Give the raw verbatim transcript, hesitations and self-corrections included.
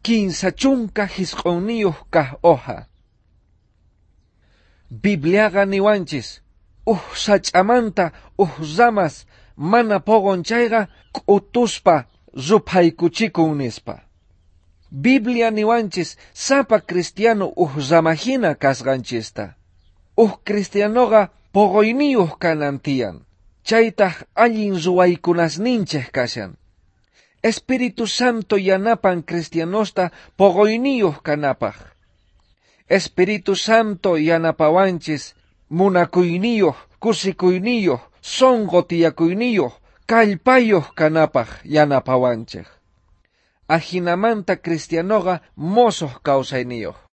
quinsa chunka hisq'uniyuq kah hoja. Bibliaqa niwanchis, uj sach'amanta uj ramas mana pogonchayqa k'utuspa rupaykuchikun nispa. Biblia niwanchis sapa cristiano uj ramahina kasqanchista. Uj cristianoqa pogoyniyuq kanan tiyan. Chaytaq allin ruwaykunasninchej kashan. Espíritu Santo yanapan cristianosta pogoyniyuq kanapaq. Espíritu Santo yanapawanchis munakuyniyuq, kusikuyniyuq, sonqo tiyakuyniyuq, kallpayuq kanapaq yanapawanchej. Ajinamanta cristianoqa mosoq kawsayniyuq.